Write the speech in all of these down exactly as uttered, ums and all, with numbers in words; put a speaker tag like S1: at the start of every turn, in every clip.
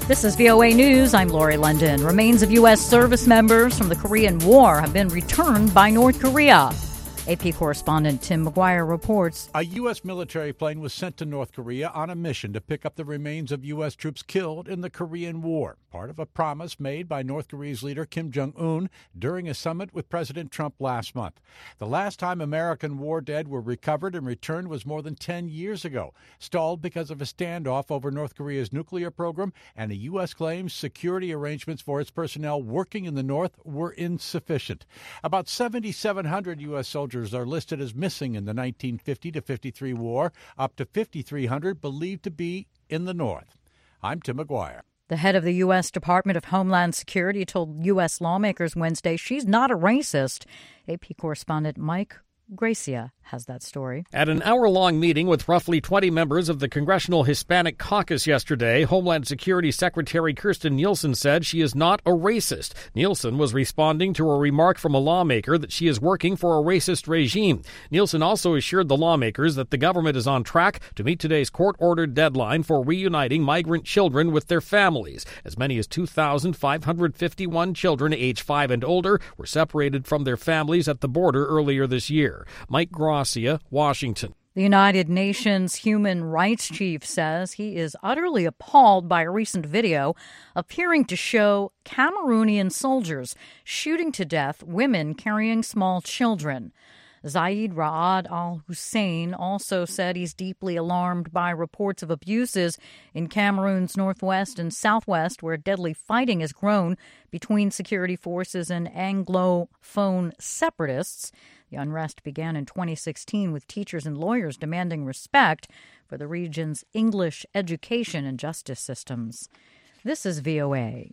S1: This is V O A News. I'm Lori London. Remains of U S service members from the Korean War have been returned by North Korea. A P correspondent Tim McGuire reports.
S2: A U S military plane was sent to North Korea on a mission to pick up the remains of U S troops killed in the Korean War, part of a promise made by North Korea's leader Kim Jong-un during a summit with President Trump last month. The last time American war dead were recovered and returned was more than ten years ago, stalled because of a standoff over North Korea's nuclear program, and the U S claims security arrangements for its personnel working in the North were insufficient. About seven thousand seven hundred U S soldiers are listed as missing in the nineteen fifty to fifty-three war, up to five thousand three hundred believed to be in the North. I'm Tim McGuire.
S1: The head of the U S Department of Homeland Security told U S lawmakers Wednesday she's not a racist. A P correspondent Mike Gracia has that story.
S3: At an hour-long meeting with roughly twenty members of the Congressional Hispanic Caucus yesterday, Homeland Security Secretary Kirstjen Nielsen said she is not a racist. Nielsen was responding to a remark from a lawmaker that she is working for a racist regime. Nielsen also assured the lawmakers that the government is on track to meet today's court-ordered deadline for reuniting migrant children with their families. As many as two thousand five hundred fifty-one children age five and older were separated from their families at the border earlier this year. Mike Gracia, Washington.
S1: The United Nations Human Rights Chief says he is utterly appalled by a recent video appearing to show Cameroonian soldiers shooting to death women carrying small children. Zaid Ra'ad al-Hussein also said he's deeply alarmed by reports of abuses in Cameroon's northwest and southwest, where deadly fighting has grown between security forces and Anglophone separatists. The unrest began in twenty sixteen with teachers and lawyers demanding respect for the region's English education and justice systems. This is V O A.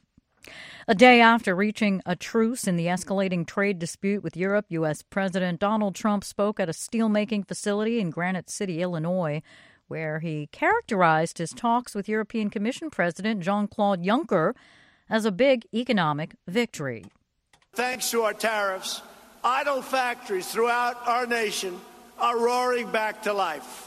S1: A day after reaching a truce in the escalating trade dispute with Europe, U S President Donald Trump spoke at a steelmaking facility in Granite City, Illinois, where he characterized his talks with European Commission President Jean-Claude Juncker as a big economic victory.
S4: Thanks to our tariffs, idle factories throughout our nation are roaring back to life.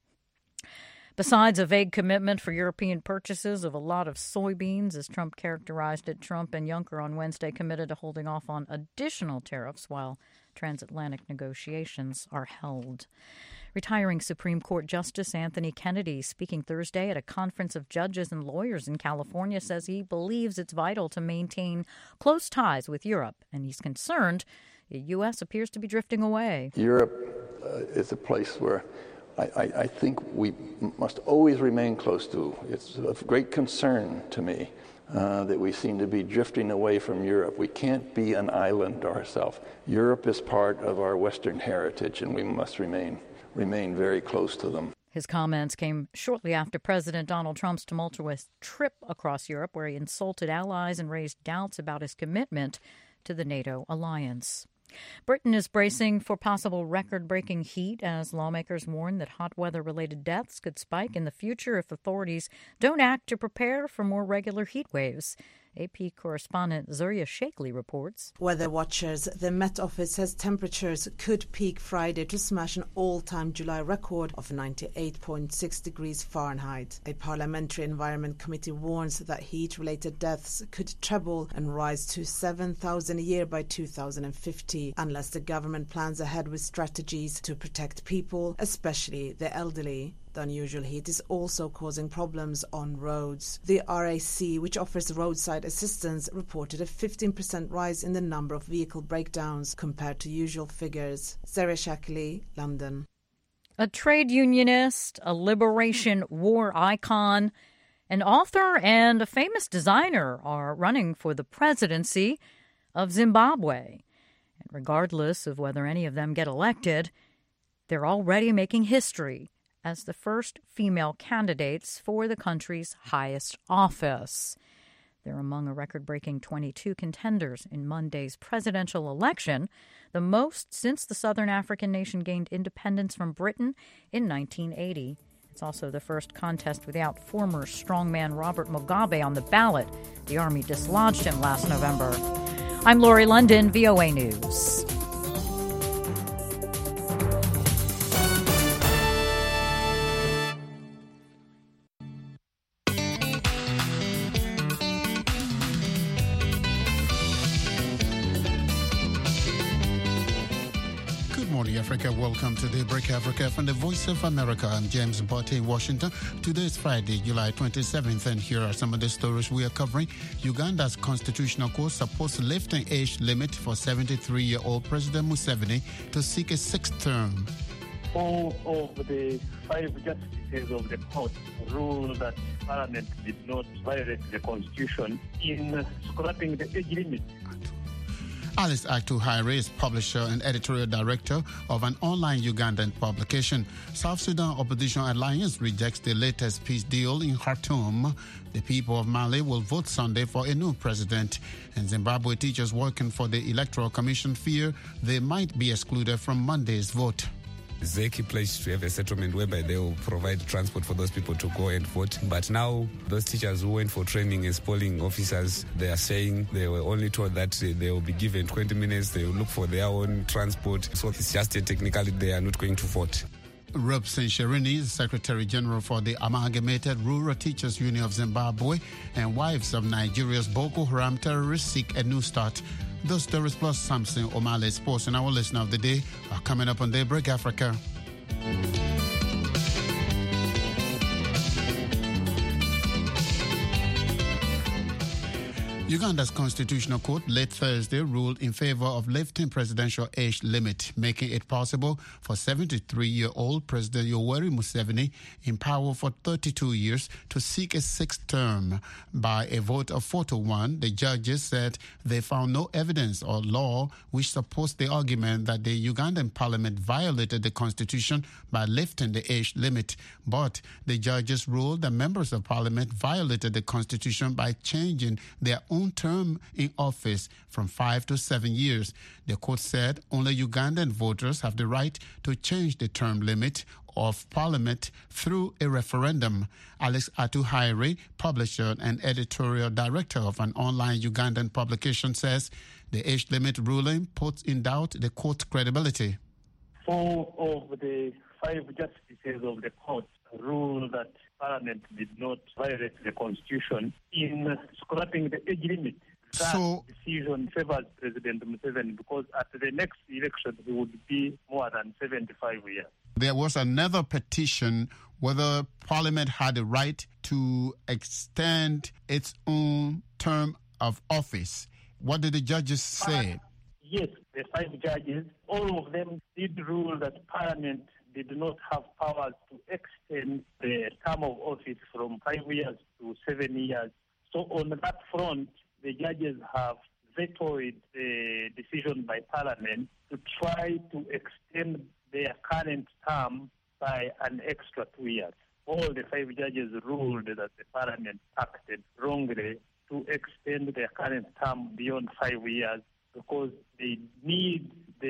S1: Besides a vague commitment for European purchases of a lot of soybeans, as Trump characterized it, Trump and Juncker on Wednesday committed to holding off on additional tariffs while transatlantic negotiations are held. Retiring Supreme Court Justice Anthony Kennedy, speaking Thursday at a conference of judges and lawyers in California, says he believes it's vital to maintain close ties with Europe, and he's concerned the U S appears to be drifting away.
S5: Europe uh, is a place where I, I, I think we must always remain close to. It's of great concern to me uh, that we seem to be drifting away from Europe. We can't be an island ourselves. Europe is part of our Western heritage, and we must remain remain very close to them.
S1: His comments came shortly after President Donald Trump's tumultuous trip across Europe, where he insulted allies and raised doubts about his commitment to the NATO alliance. Britain is bracing for possible record-breaking heat as lawmakers warn that hot weather-related deaths could spike in the future if authorities don't act to prepare for more regular heat waves. A P correspondent Zuriya Shakely reports.
S6: Weather watchers, the Met Office says temperatures could peak Friday to smash an all-time July record of ninety-eight point six degrees Fahrenheit. A parliamentary environment committee warns that heat-related deaths could treble and rise to seven thousand a year by two thousand fifty, unless the government plans ahead with strategies to protect people, especially the elderly. The unusual heat is also causing problems on roads. The R A C, which offers roadside assistance, reported a fifteen percent rise in the number of vehicle breakdowns compared to usual figures. Sarah Shackley, London.
S1: A trade unionist, a liberation war icon, an author, and a famous designer are running for the presidency of Zimbabwe. And regardless of whether any of them get elected, they're already making history as the first female candidates for the country's highest office. They're among a record-breaking twenty-two contenders in Monday's presidential election, the most since the Southern African nation gained independence from Britain in nineteen eighty. It's also the first contest without former strongman Robert Mugabe on the ballot. The army dislodged him last November. I'm Lori London, V O A News.
S7: Africa. Welcome to Daybreak Africa from the Voice of America. I'm James Botte in Washington. Today is Friday, July twenty-seventh, and here are some of the stories we are covering. Uganda's constitutional court supports lifting age limit for seventy-three-year-old President Museveni to seek a sixth term.
S8: Four of the five justices of the court ruled that Parliament did not violate the Constitution in scrapping the age limit.
S7: Alice Atu-Haire is publisher and editorial director of an online Ugandan publication. South Sudan Opposition Alliance rejects the latest peace deal in Khartoum. The people of Mali will vote Sunday for a new president. And Zimbabwe teachers working for the Electoral Commission fear they might be excluded from Monday's vote.
S9: Z E C I pledged to have a settlement whereby they will provide transport for those people to go and vote. But now, those teachers who went for training as polling officers, they are saying they were only told that they will be given twenty minutes, they will look for their own transport. So it's just a technicality, they are not going to vote.
S7: Robson Sherini, Secretary General for the Amalgamated Rural Teachers Union of Zimbabwe, and wives of Nigeria's Boko Haram terrorists seek a new start. Those stories plus Samson Omale Sports and our listener of the day are coming up on Daybreak Africa. Uganda's Constitutional Court late Thursday ruled in favor of lifting presidential age limit, making it possible for seventy-three-year-old President Yoweri Museveni, in power for thirty-two years, to seek a sixth term. By a vote of four to one, the judges said they found no evidence or law which supports the argument that the Ugandan parliament violated the constitution by lifting the age limit. But the judges ruled that members of parliament violated the constitution by changing their own term in office from five to seven years. The court said only Ugandan voters have the right to change the term limit of parliament through a referendum. Alice Atu-Haire, publisher and editorial director of an online Ugandan publication, says the age limit ruling puts in doubt the court's credibility.
S8: Four of the five justices of the court ruled that Parliament did not violate the Constitution in scrapping the age limit. That
S7: so,
S8: decision favors President Museveni because at the next election he would be more than seventy-five years.
S7: There was another petition whether Parliament had the right to extend its own term of office. What did the judges say?
S8: Uh, yes, the five judges, all of them did rule that Parliament did not have powers to extend the term of office from five years to seven years. So on that front, the judges have vetoed the decision by Parliament to try to extend their current term by an extra two years. All the five judges ruled that the Parliament acted wrongly to extend their current term beyond five years because they need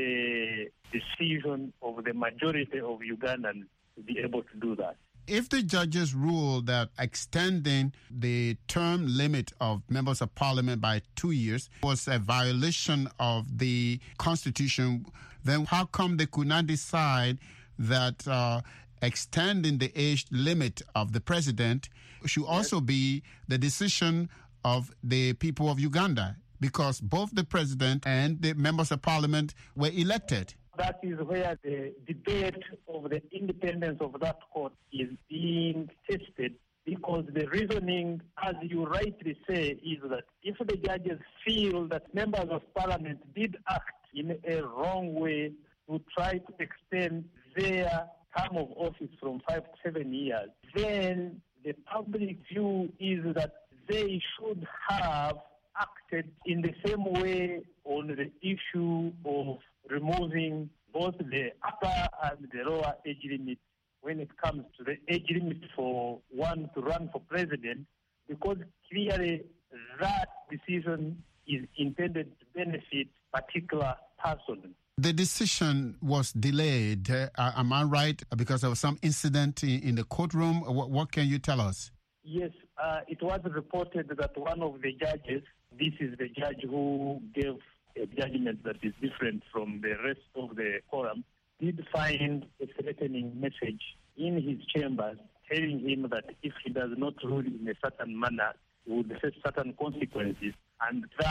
S8: the decision of the majority of Ugandans to be able to do that.
S7: If the judges rule that extending the term limit of members of parliament by two years was a violation of the Constitution, then how come they could not decide that uh, extending the age limit of the president should also be the decision of the people of Uganda? Because both the president and the members of parliament were elected.
S8: That is where the debate of the independence of that court is being tested, because the reasoning, as you rightly say, is that if the judges feel that members of parliament did act in a wrong way to try to extend their term of office from five to seven years, then the public view is that they should have acted in the same way on the issue of removing both the upper and the lower age limit when it comes to the age limit for one to run for president, because clearly that decision is intended to benefit particular persons.
S7: The decision was delayed, uh, am I right, because of some incident in, in the courtroom? What, what can you tell us?
S8: Yes, uh, it was reported that one of the judges, this is the judge who gave a judgment that is different from the rest of the quorum, did find a threatening message in his chambers telling him that if he does not rule in a certain manner, he would face certain consequences, and that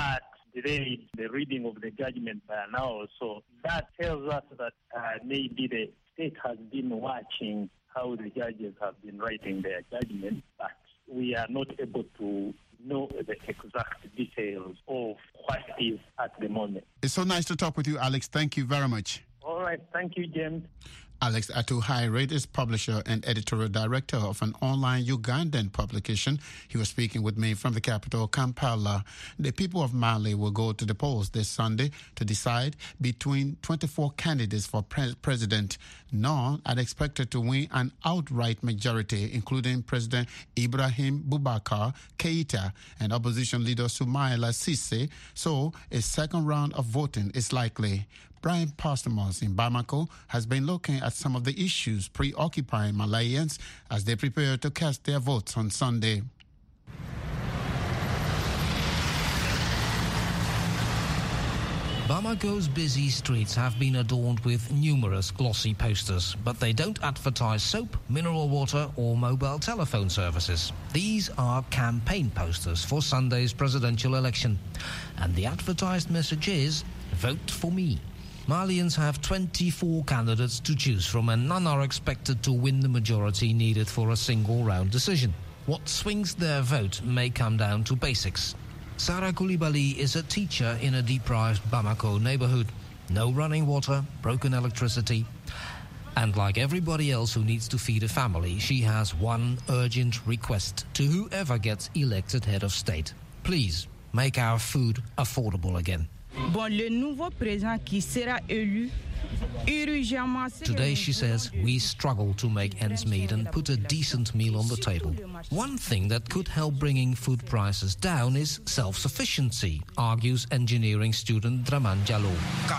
S8: delayed the reading of the judgment by an hour. So that tells us that uh, maybe the state has been watching how the judges have been writing their judgment, but we are not able to know the exact details of what is at the moment.
S7: It's so nice to talk with you, Alex. Thank you very much.
S8: All right. Thank you, James.
S7: Alex Atu-Haire is publisher and editorial director of an online Ugandan publication. He was speaking with me from the capital, Kampala. The people of Mali will go to the polls this Sunday to decide between twenty-four candidates for pre- president. None are expected to win an outright majority, including President Ibrahim Boubacar Keïta and opposition leader Soumaïla Cissé. So a second round of voting is likely. Brian Postemos in Bamako has been looking at some of the issues preoccupying Malians as they prepare to cast their votes on Sunday.
S10: Bamako's busy streets have been adorned with numerous glossy posters, but they don't advertise soap, mineral water or mobile telephone services. These are campaign posters for Sunday's presidential election. And the advertised message is, vote for me. Malians have twenty-four candidates to choose from, and none are expected to win the majority needed for a single-round decision. What swings their vote may come down to basics. Sarah Koulibaly is a teacher in a deprived Bamako neighborhood. No running water, broken electricity. And like everybody else who needs to feed a family, she has one urgent request to whoever gets elected head of state. Please, make our food affordable again. Today, she says, we struggle to make ends meet and put a decent meal on the table. One thing that could help bringing food prices down is self-sufficiency, argues engineering student Draman Jallo.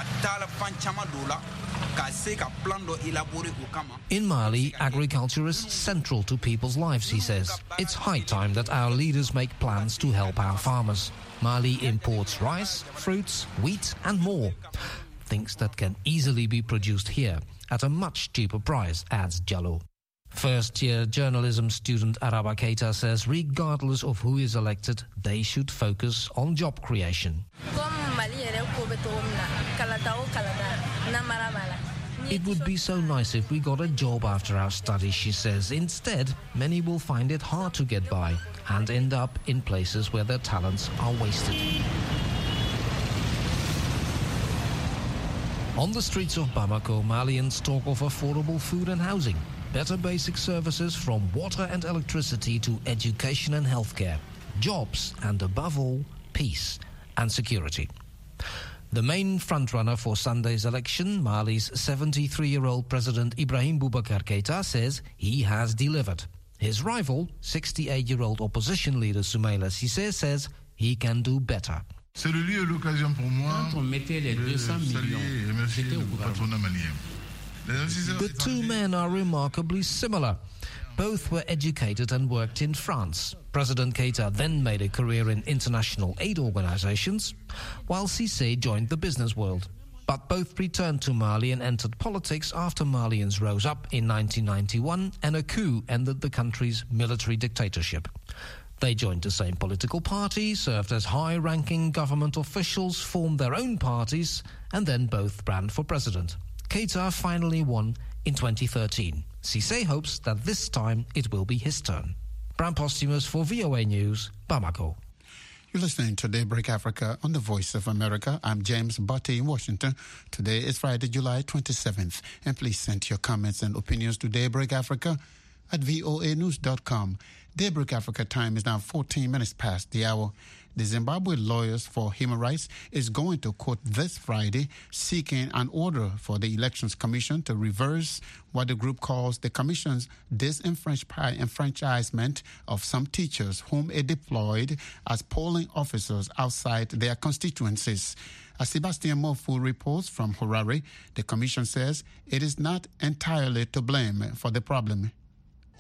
S10: In Mali, agriculture is central to people's lives, he says. It's high time that our leaders make plans to help our farmers. Mali imports rice, fruits, wheat and more. Things that can easily be produced here at a much cheaper price, adds Jallo. First-year journalism student Araba Keita says regardless of who is elected, they should focus on job creation. It would be so nice if we got a job after our studies, she says. Instead, many will find it hard to get by and end up in places where their talents are wasted. On the streets of Bamako, Malians talk of affordable food and housing, better basic services from water and electricity to education and healthcare, jobs, and above all, peace and security. The main frontrunner for Sunday's election, Mali's seventy-three-year-old President Ibrahim Boubacar Keïta, says he has delivered. His rival, sixty-eight-year-old opposition leader Soumaïla Cissé, says he can do better.
S11: C'est le lieu et l'occasion pour moi de saluer et remercier le patronat malien.
S10: The two men are remarkably similar. Both were educated and worked in France. President Keïta then made a career in international aid organizations, while Cissé joined the business world. But both returned to Mali and entered politics after Malians rose up in nineteen ninety-one and a coup ended the country's military dictatorship. They joined the same political party, served as high-ranking government officials, formed their own parties, and then both ran for president. Keïta finally won in twenty thirteen. Cissé hopes that this time it will be his turn. Bram Posthumus for V O A News, Bamako.
S7: You're listening to Daybreak Africa on the Voice of America. I'm James Butte in Washington. Today is Friday, July twenty-seventh. And please send your comments and opinions to Daybreak Africa at V O A news dot com. Daybreak Africa time is now fourteen minutes past the hour. The Zimbabwe Lawyers for Human Rights is going to court this Friday seeking an order for the Elections Commission to reverse what the group calls the Commission's disenfranchisement of some teachers whom it deployed as polling officers outside their constituencies. As Sebastian Mofu reports from Harare, the Commission says it is not entirely to blame for the problem.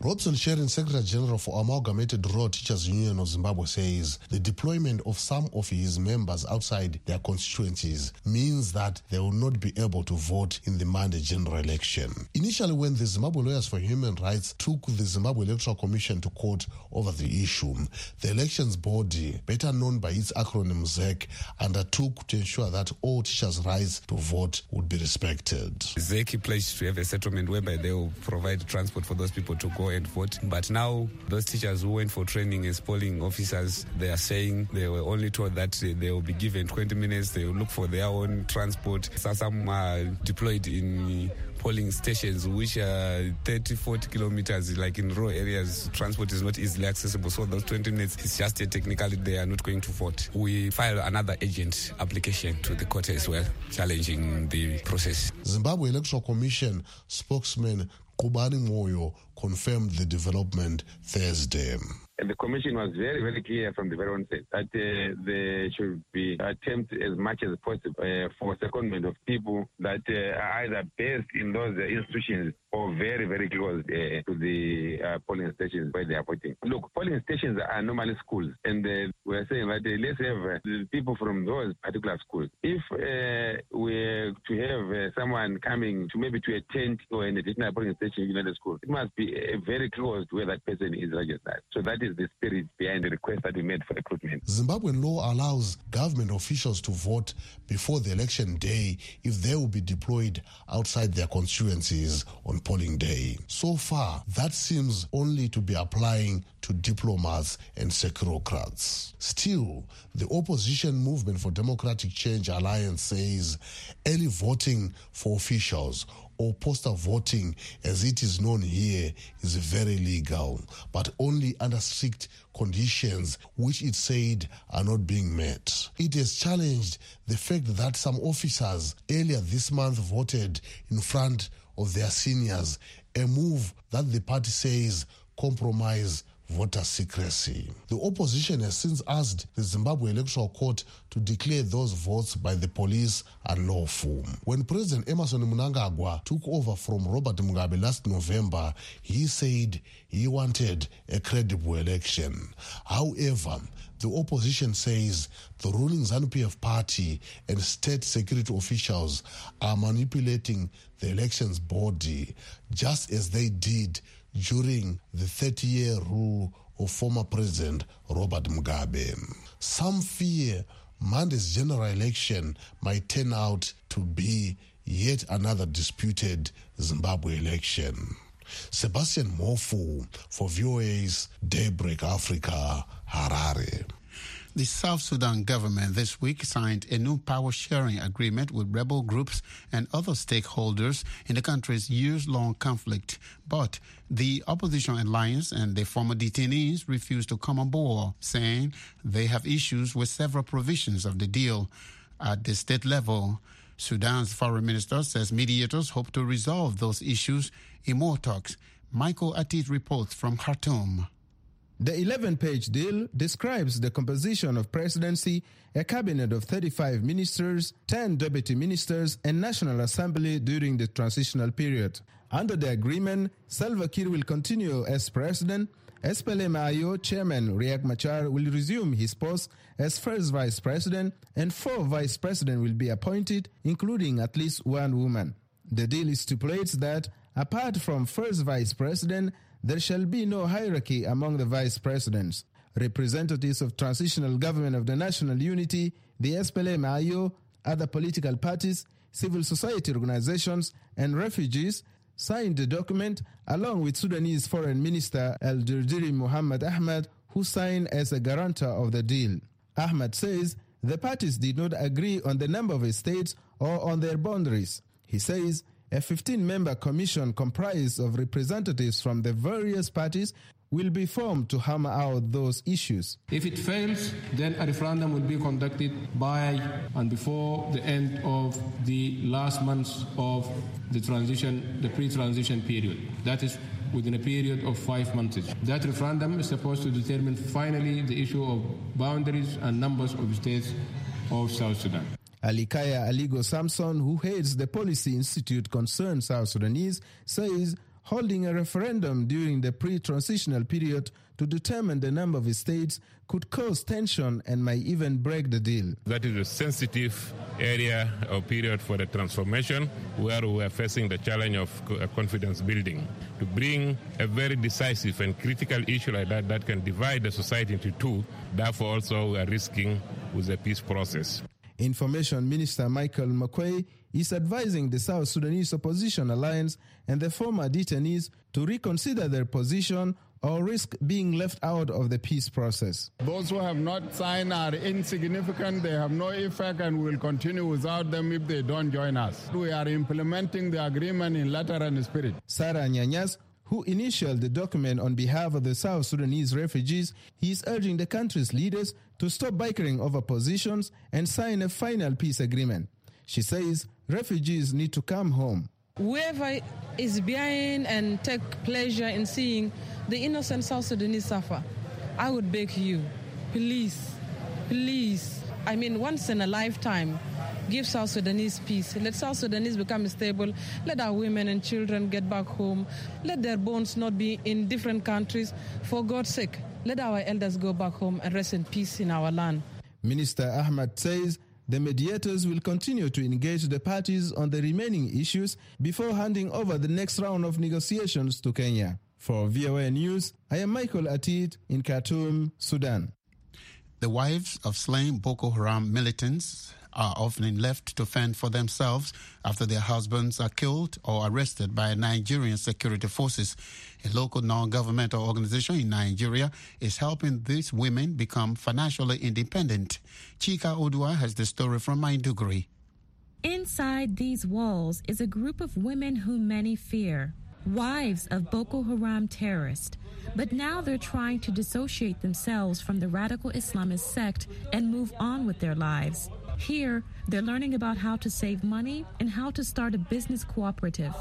S12: Robson Sherin, Secretary General for Amalgamated Rural Teachers Union of Zimbabwe, says the deployment of some of his members outside their constituencies means that they will not be able to vote in the Monday general election. Initially, when the Zimbabwe Lawyers for Human Rights took the Zimbabwe Electoral Commission to court over the issue, the elections body, better known by its acronym Z E C, undertook to ensure that all teachers' rights to vote would be respected.
S9: Z E C pledged to have a settlement whereby they will provide transport for those people to go and vote. But now, those teachers who went for training as polling officers, they are saying they were only told that they will be given twenty minutes, they will look for their own transport. So some are deployed in polling stations which are thirty, forty kilometers, like in rural areas, transport is not easily accessible. So those twenty minutes, it's just a technicality, they are not going to vote. We file another agent application to the court as well, challenging the process.
S12: Zimbabwe Electoral Commission spokesman Kubani Moyo confirmed the development Thursday.
S13: And the Commission was very, very clear from the very onset that uh, there should be attempt as much as possible uh, for secondment of people that uh, are either based in those uh, institutions or very, very close uh, to the uh, polling stations where they are voting. Look, polling stations are normally schools, and uh, we are saying that uh, let's have uh, people from those particular schools. If uh, we're to have uh, someone coming to maybe to a tent or an additional polling station in another school, it must be uh, very close to where that person is registered. So that is the spirit behind the request that we made for recruitment.
S12: Zimbabwean law allows government officials to vote before the election day if they will be deployed outside their constituencies on polling day. So far, that seems only to be applying to diplomats and securocrats. Still, the opposition Movement for Democratic Change Alliance says early voting for officials, or postal voting as it is known here, is very legal, but only under strict conditions which it said are not being met. It has challenged the fact that some officers earlier this month voted in front of their seniors, a move that the party says compromise voter secrecy. The opposition has since asked the Zimbabwe Electoral Court to declare those votes by the police unlawful. When President Emmerson Mnangagwa took over from Robert Mugabe last November, he said he wanted a credible election. However, the opposition says the ruling ZANU P F party and state security officials are manipulating the elections body just as they did during the thirty-year rule of former President Robert Mugabe. Some fear Monday's general election might turn out to be yet another disputed Zimbabwe election. Sebastian Mofu for V O A's Daybreak Africa, Harare.
S7: The South Sudan government this week signed a new power-sharing agreement with rebel groups and other stakeholders in the country's years-long conflict. But the opposition alliance and the former detainees refused to come on board, saying they have issues with several provisions of the deal. At the state level, Sudan's foreign minister says mediators hope to resolve those issues in more talks. Michael Atit reports from Khartoum.
S14: The eleven-page deal describes the composition of presidency, a cabinet of thirty-five ministers, ten deputy ministers, and National Assembly during the transitional period. Under the agreement, Salva Kiir will continue as president. S P L M I O chairman Riek Machar will resume his post as first vice president, and four vice presidents will be appointed, including at least one woman. The deal stipulates that, apart from first vice president, there shall be no hierarchy among the vice presidents. Representatives of Transitional Government of the National Unity, the S P L M I O, other political parties, civil society organizations, and refugees signed the document along with Sudanese Foreign Minister Al-Dirdiri Muhammad Ahmad, who signed as a guarantor of the deal. Ahmad says the parties did not agree on the number of states or on their boundaries. He says a fifteen-member commission comprised of representatives from the various parties will be formed to hammer out those issues.
S15: If it fails, then a referendum will be conducted by and before the end of the last months of the transition, the pre-transition period. That is within a period of five months. That referendum is supposed to determine finally the issue of boundaries and numbers of states of South Sudan. Alikaya Aligo Samson, who heads the Policy Institute Concerned South Sudanese, says
S14: holding a referendum during the pre-transitional period to determine the number of states could cause tension and might even break the deal.
S16: That is a sensitive area or period for the transformation where we are facing the challenge of confidence building. To bring a very decisive and critical issue like that that can divide the society into two, therefore also we are risking with the peace process.
S14: Information Minister Michael Makwei is advising the South Sudanese Opposition Alliance and the former detainees to reconsider their position or risk being left out of the peace process.
S17: Those who have not signed are insignificant, they have no effect, and we will continue without them if they don't join us. We are implementing the agreement in letter and spirit.
S14: Sarah Nyanyas, who initialed the document on behalf of the South Sudanese refugees, he is urging the country's leaders to stop bickering over positions and sign a final peace agreement. She says refugees need to come home.
S18: Whoever is behind and take pleasure in seeing the innocent South Sudanese suffer, I would beg you, please, please, I mean once in a lifetime, give South Sudanese peace. Let South Sudanese become stable. Let our women and children get back home. Let their bones not be in different countries. For God's sake, let our elders go back home and rest in peace in our land.
S14: Minister Ahmad says the mediators will continue to engage the parties on the remaining issues before handing over the next round of negotiations to Kenya. For V O A News, I am Michael Atid in Khartoum, Sudan.
S7: The wives of slain Boko Haram militants are often left to fend for themselves after their husbands are killed or arrested by Nigerian security forces. A local non-governmental organization in Nigeria is helping these women become financially independent. Chika Odua has the story from Maiduguri.
S19: Inside these walls is a group of women whom many fear, wives of Boko Haram terrorists. But now they're trying to dissociate themselves from the radical Islamist sect and move on with their lives. Here, they're learning about how to save money and how to start a business cooperative.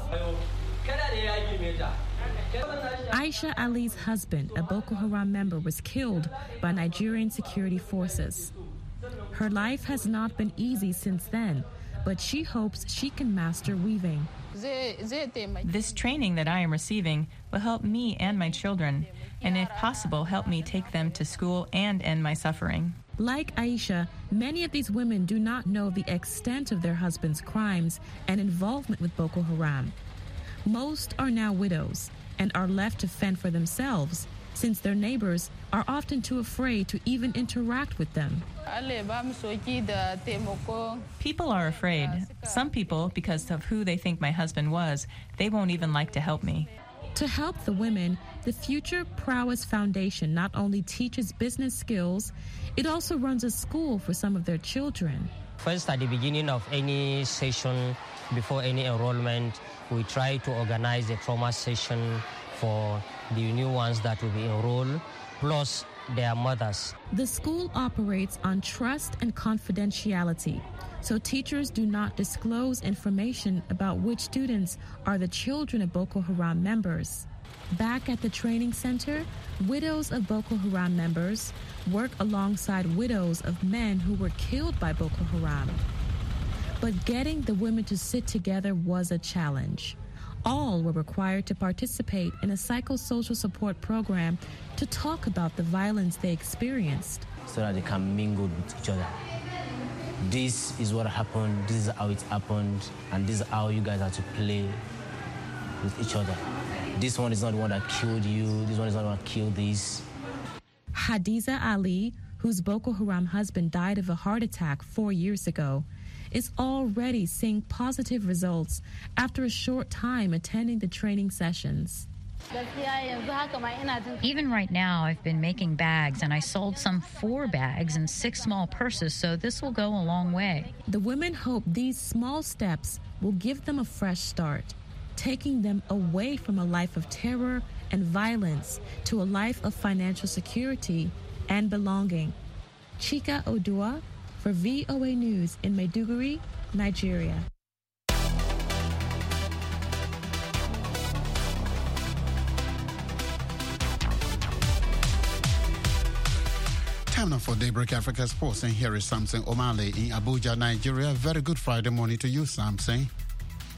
S19: Aisha Ali's husband, a Boko Haram member, was killed by Nigerian security forces. Her life has not been easy since then, but she hopes she can master weaving.
S20: This training that I am receiving will help me and my children, and if possible, help me take them to school and end my suffering.
S19: Like Aisha, many of these women do not know the extent of their husbands' crimes and involvement with Boko Haram. Most are now widows and are left to fend for themselves, since their neighbors are often too afraid to even interact with them.
S20: People are afraid. Some people, because of who they think my husband was, they won't even like to help me.
S19: To help the women, the Future Prowess Foundation not only teaches business skills, it also runs a school for some of their children.
S21: First, at the beginning of any session, before any enrollment, we try to organize a trauma session for the new ones that will be enrolled, plus their mothers.
S19: The school operates on trust and confidentiality, so teachers do not disclose information about which students are the children of Boko Haram members. Back at the training center, widows of Boko Haram members work alongside widows of men who were killed by Boko Haram. But getting the women to sit together was a challenge. All were required to participate in a psychosocial support program to talk about the violence they experienced.
S22: So that they can mingle with each other. This is what happened, this is how it happened, and this is how you guys have to play with each other. This one is not the one that killed you, this one is not the one that killed this.
S19: Hadiza Ali, whose Boko Haram husband died of a heart attack four years ago, is already seeing positive results after a short time attending the training sessions.
S1: Even right now, I've been making bags, and I sold some four bags and six small purses, so this will go a long way.
S19: The women hope these small steps will give them a fresh start, taking them away from a life of terror and violence to a life of financial security and belonging. Chika Odua for V O A News in Maiduguri, Nigeria.
S7: Time now for Daybreak Africa Sports, and here is Samson Omale in Abuja, Nigeria. Very good Friday morning to you, Samson.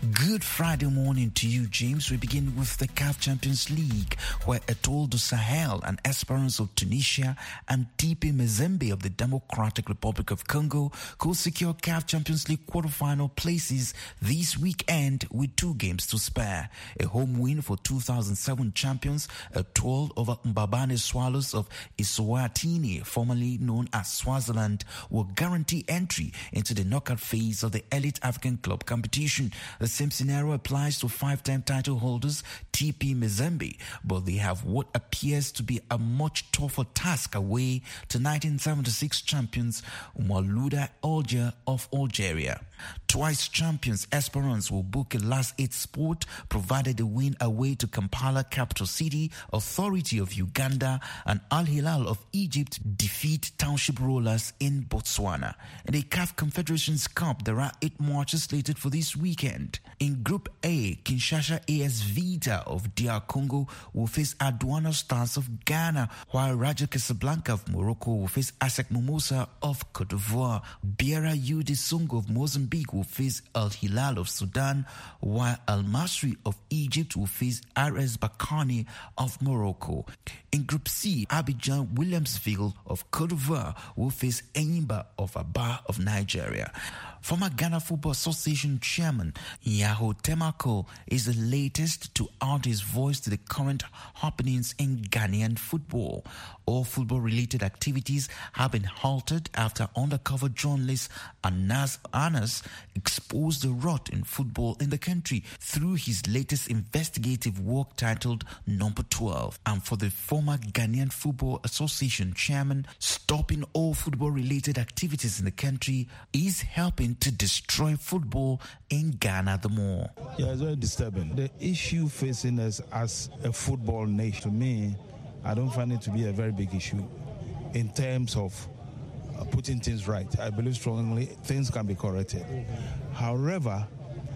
S2: Good Friday morning to you, James. We begin with the C A F Champions League, where Etoile du Sahel and Esperance of Tunisia and T P Mazembe of the Democratic Republic of Congo could secure C A F Champions League quarterfinal places this weekend with two games to spare. A home win for two thousand seven champions Etoile over Mbabane Swallows of Eswatini, formerly known as Swaziland, will guarantee entry into the knockout phase of the Elite African Club competition. The same scenario applies to five-time title holders T P Mazembe, but they have what appears to be a much tougher task away to nineteen seventy-six champions Malouda Alger of Algeria. Twice champions Esperance will book a last eight spot provided they win away to Kampala, capital city, Authority of Uganda, and Al Hilal of Egypt defeat Township Rollers in Botswana. In the C A F Confederations Cup, there are eight matches slated for this weekend. In Group A, Kinshasa A S Vita of D R Congo will face Aduana Stars of Ghana, while Raja Casablanca of Morocco will face ASEC Mimosa of Cote d'Ivoire. Biara U D Songo of Mozambique will face Al Hilal of Sudan, while Al Masri of Egypt will face R S Bakani of Morocco. In Group C, Abidjan Williamsville of Cote d'Ivoire will face Enyimba of Aba of Nigeria. Former Ghana Football Association chairman Yahoo Temako is the latest to add his voice to the current happenings in Ghanaian football. All football-related activities have been halted after undercover journalist Anas Anas exposed the rot in football in the country through his latest investigative work titled Number twelve. And for the former Ghanaian Football Association chairman, stopping all football-related activities in the country is helping to destroy football in Ghana the more.
S3: Yeah, it's very disturbing. The issue facing us as a football nation, to me, I don't find it to be a very big issue in terms of uh, putting things right. I believe strongly things can be corrected. Mm-hmm. However,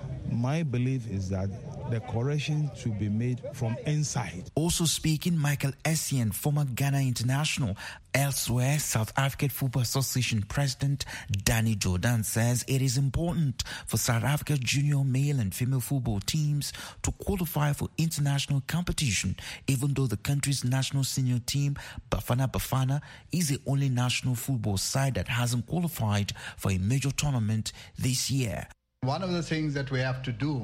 S3: my belief is that the correction should be made from inside.
S2: Also speaking, Michael Essien, former Ghana international. Elsewhere, South African Football Association President Danny Jordan says it is important for South Africa's junior male and female football teams to qualify for international competition, even though the country's national senior team, Bafana Bafana, is the only national football side that hasn't qualified for a major tournament this year.
S23: One of the things that we have to do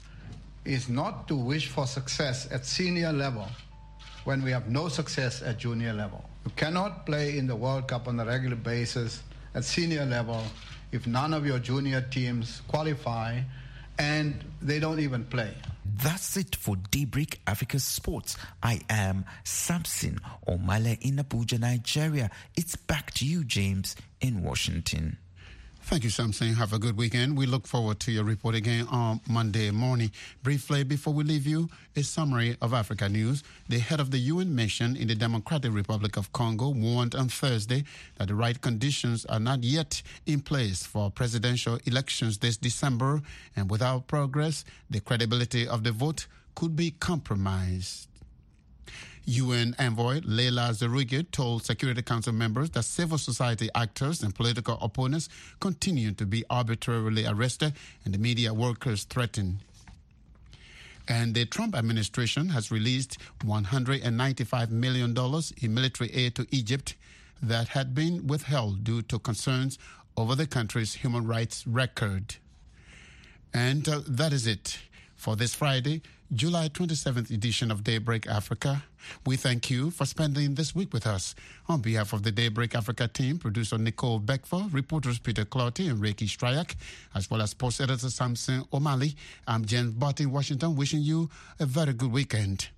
S23: is not to wish for success at senior level when we have no success at junior level. You cannot play in the World Cup on a regular basis at senior level if none of your junior teams qualify and they don't even play.
S2: That's it for Daybreak Africa Sports. I am Samson Omale in Abuja, Nigeria. It's back to you, James, in Washington.
S7: Thank you, Samson. Have a good weekend. We look forward to your report again on Monday morning. Briefly, before we leave you, a summary of Africa news. The head of the U N mission in the Democratic Republic of Congo warned on Thursday that the right conditions are not yet in place for presidential elections this December, and without progress, the credibility of the vote could be compromised. U N envoy Leila Zerugi told Security Council members that civil society actors and political opponents continue to be arbitrarily arrested and the media workers threatened. And the Trump administration has released one hundred ninety-five million dollars in military aid to Egypt that had been withheld due to concerns over the country's human rights record. And uh, that is it for this Friday, July twenty-seventh edition of Daybreak Africa. We thank you for spending this week with us. On behalf of the Daybreak Africa team, producer Nicole Beckford, reporters Peter Clouty and Reiki Stryak, as well as post editor Samson O'Malley, I'm James Bott in Washington, wishing you a very good weekend.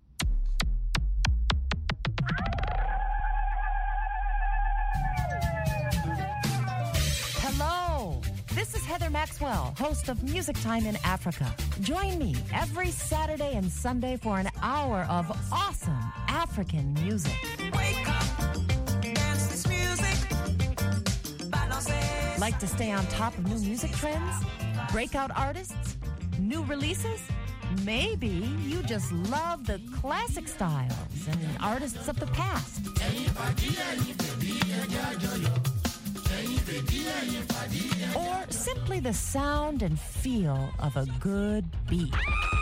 S24: This is Heather Maxwell, host of Music Time in Africa. Join me every Saturday and Sunday for an hour of awesome African music. Wake up, dance this music. Like to stay on top of new music trends? Breakout artists? New releases? Maybe you just love the classic styles and artists of the past. Or simply simply the sound and feel of a good beat.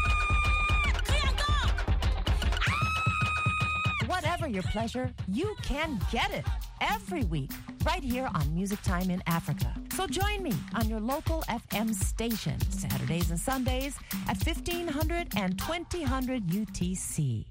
S24: Whatever your pleasure, you can get it every week right here on Music Time in Africa. So join me on your local F M station Saturdays and Sundays at fifteen hundred and twenty hundred U T C.